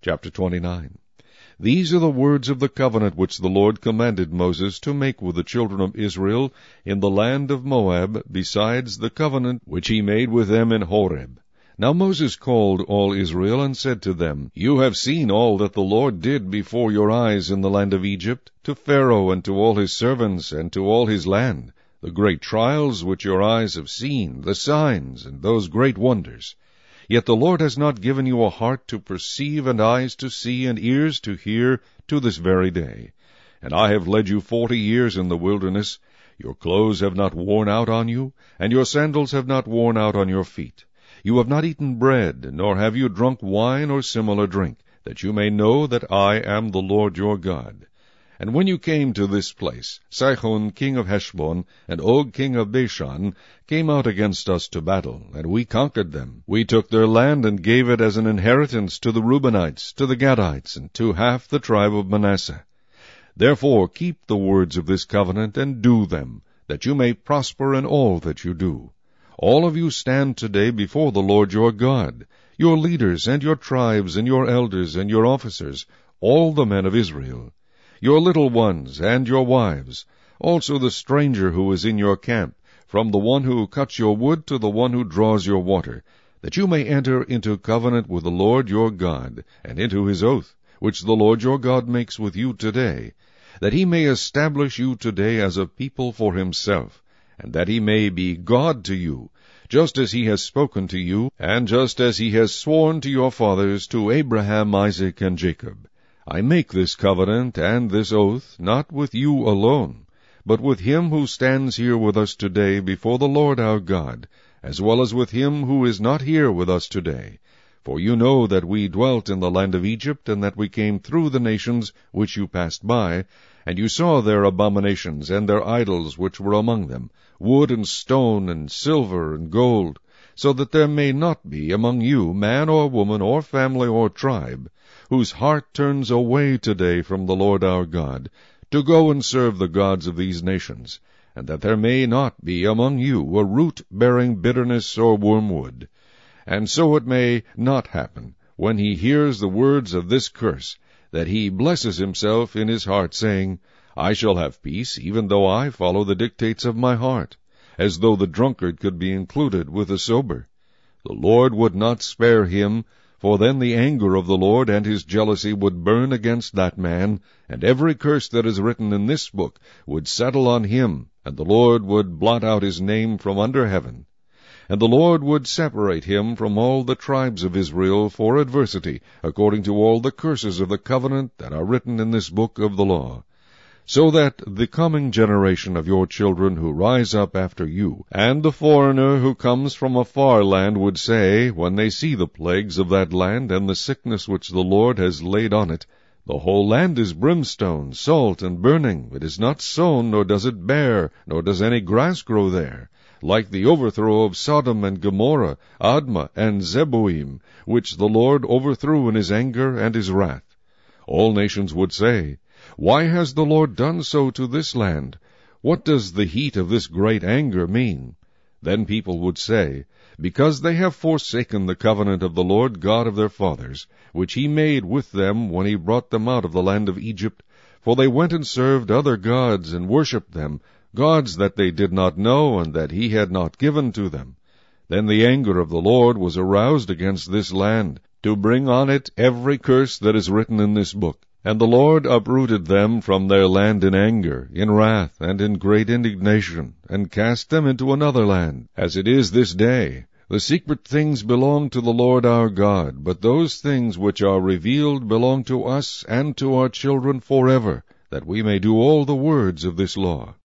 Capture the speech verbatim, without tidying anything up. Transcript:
Chapter twenty-nine. These are the words of the covenant which the Lord commanded Moses to make with the children of Israel in the land of Moab, besides the covenant which he made with them in Horeb. Now Moses called all Israel, and said to them, You have seen all that the Lord did before your eyes in the land of Egypt, to Pharaoh and to all his servants and to all his land, the great trials which your eyes have seen, the signs, and those great wonders. Yet the Lord has not given you a heart to perceive, and eyes to see, and ears to hear, to this very day. And I have led you forty years in the wilderness. Your clothes have not worn out on you, and your sandals have not worn out on your feet. You have not eaten bread, nor have you drunk wine or similar drink, that you may know that I am the Lord your God. And when you came to this place, Sihon king of Heshbon, and Og king of Bashan, came out against us to battle, and we conquered them. We took their land, and gave it as an inheritance to the Reubenites, to the Gadites, and to half the tribe of Manasseh. Therefore keep the words of this covenant, and do them, that you may prosper in all that you do. All of you stand today before the Lord your God, your leaders, and your tribes, and your elders, and your officers, all the men of Israel, your little ones, and your wives, also the stranger who is in your camp, from the one who cuts your wood to the one who draws your water, that you may enter into covenant with the Lord your God, and into his oath, which the Lord your God makes with you today, that he may establish you today as a people for himself, and that he may be God to you, just as he has spoken to you, and just as he has sworn to your fathers, to Abraham, Isaac, and Jacob. I make this covenant and this oath, not with you alone, but with him who stands here with us today before the Lord our God, as well as with him who is not here with us today. For you know that we dwelt in the land of Egypt, and that we came through the nations which you passed by, and you saw their abominations and their idols which were among them, wood and stone and silver and gold, so that there may not be among you man or woman or family or tribe, whose heart turns away today from the Lord our God, to go and serve the gods of these nations, and that there may not be among you a root bearing bitterness or wormwood. And so it may not happen, when he hears the words of this curse, that he blesses himself in his heart, saying, I shall have peace, even though I follow the dictates of my heart, as though the drunkard could be included with the sober. The Lord would not spare him, for then the anger of the Lord and his jealousy would burn against that man, and every curse that is written in this book would settle on him, and the Lord would blot out his name from under heaven. And the Lord would separate him from all the tribes of Israel for adversity, according to all the curses of the covenant that are written in this book of the law. So that the coming generation of your children who rise up after you, and the foreigner who comes from a far land would say, when they see the plagues of that land, and the sickness which the Lord has laid on it, The whole land is brimstone, salt, and burning. It is not sown, nor does it bear, nor does any grass grow there, like the overthrow of Sodom and Gomorrah, Admah and Zeboim, which the Lord overthrew in his anger and his wrath. All nations would say, Why has the Lord done so to this land? What does the heat of this great anger mean? Then people would say, Because they have forsaken the covenant of the Lord God of their fathers, which he made with them when he brought them out of the land of Egypt, for they went and served other gods and worshipped them, gods that they did not know and that he had not given to them. Then the anger of the Lord was aroused against this land, to bring on it every curse that is written in this book. And the Lord uprooted them from their land in anger, in wrath, and in great indignation, and cast them into another land, as it is this day. The secret things belong to the Lord our God, but those things which are revealed belong to us and to our children forever, that we may do all the words of this law.